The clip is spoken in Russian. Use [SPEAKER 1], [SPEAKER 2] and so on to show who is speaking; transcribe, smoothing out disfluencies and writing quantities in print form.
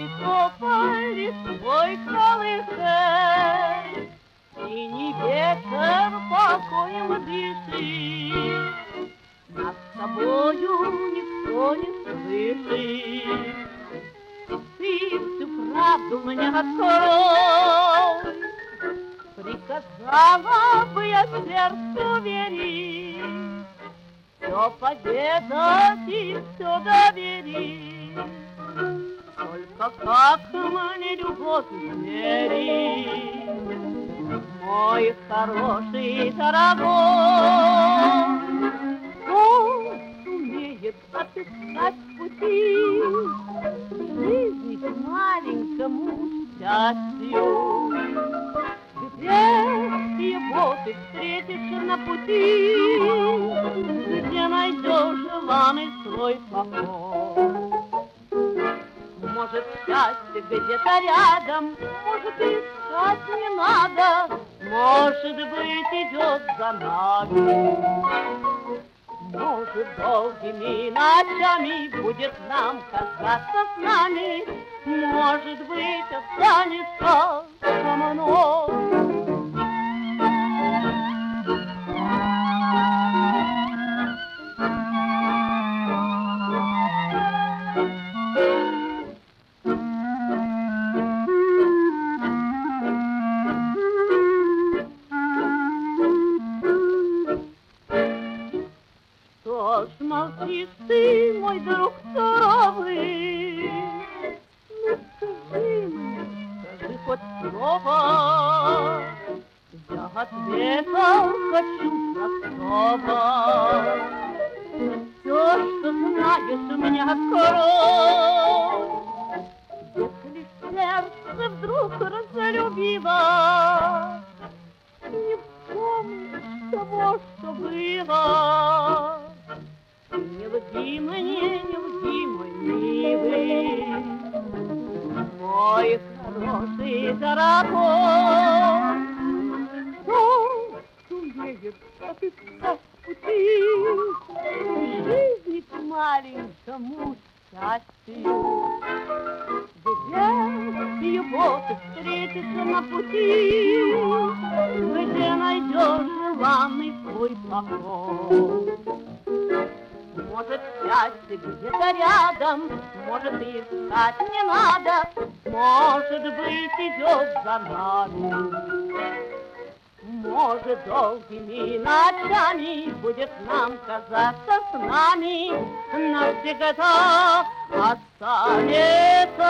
[SPEAKER 1] Белый тополь листвой колышет, синий ветер покоем дышит, над тобою никто не слышит. Ты всю правду мне открой, приказала бы я сердцу верить, все поведать и все доверить. Только как мне любовь измерить, мой хороший дорогой? Кто сумеет отыскать пути жизни к маленькому счастью? Где его ты встретишь на пути, где найдешь желанный свой покой? Может, счастье где-то рядом, может, искать не надо, может быть, идет за нами. Может, долгими ночами будет нам казаться с нами, может быть, останется со мной. Что ж молчишь ты, мой друг суровый? Ну скажи мне, скажи хоть слово. Я ответа хочу простого. Все, что знаешь, мне открой. Если сердце вдруг разлюбило, не помнишь того, что было. Не лги мне, не лги, мой милый, мой хороший дорогой. Кто сумеет отыскать пути жизни к маленькому счастью? Где его ты встретишь на пути, где найдешь желанный свой покой? Может, счастье где-то рядом, может, искать не надо, может быть, идет за нами. Может, долгими ночами будет нам казаться с нами, навсегда останется